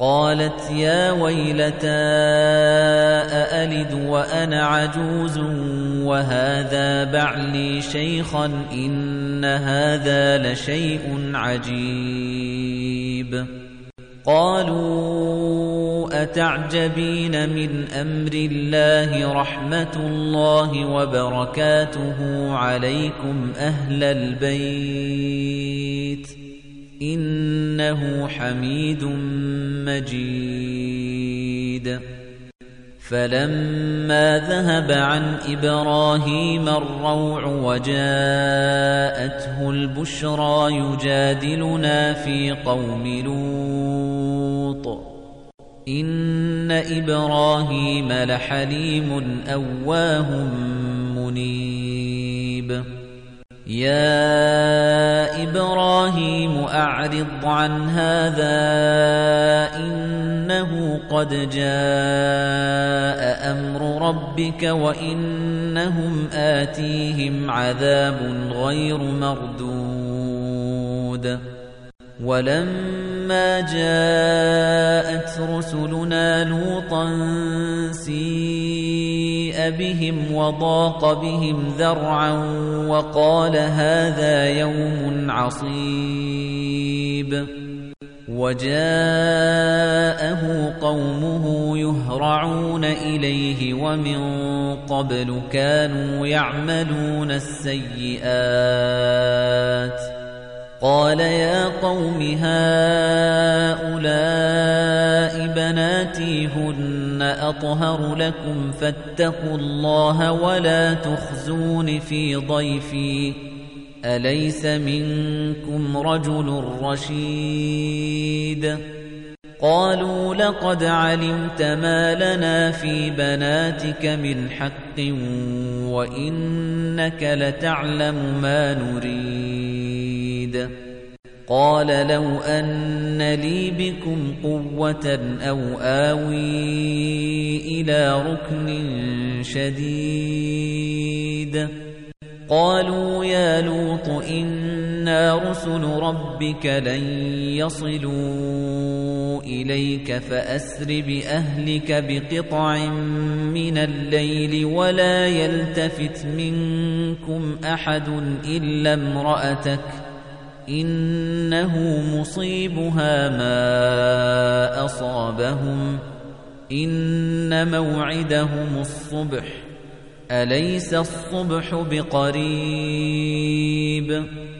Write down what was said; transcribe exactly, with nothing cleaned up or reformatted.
قالت يا ويلتى أألد وأنا عجوز وهذا بعلي شيخا إن هذا لشيء عجيب قالوا أتعجبين من أمر الله رحمة الله وبركاته عليكم أهل البيت إنه حميد مجيد فلما ذهب عن إبراهيم الروع وجاءته البشرى يجادلنا في قوم لوط إن إبراهيم لحليم أواه منيب يا إبراهيم أعرض عن هذا إنه قد جاء أمر ربك وإنهم آتيهم عذاب غير مردود ولما جاءت رسلنا لوطا سيء بهم وضاق بهم ذرعا وقال هذا يوم عصيب وجاءه قومه يهرعون إليه ومن قبل كانوا يعملون السيئات قال يا قوم هؤلاء بناتي هن أطهر لكم فاتقوا الله ولا تخزون في ضيفي أليس منكم رجل رشيد قالوا لقد علمت ما لنا في بناتك من حق وإنك لتعلم ما نريد قال لو أن لي بكم قوة أو آوي إلى ركن شديد قالوا يا لوط إنا رسل ربك لن يصلوا إليك فأسر بأهلك بقطع من الليل ولا يلتفت منكم أحد إلا امرأتك إنه مصيبها ما أصابهم إن موعدهم الصبح أليس الصبح بقريب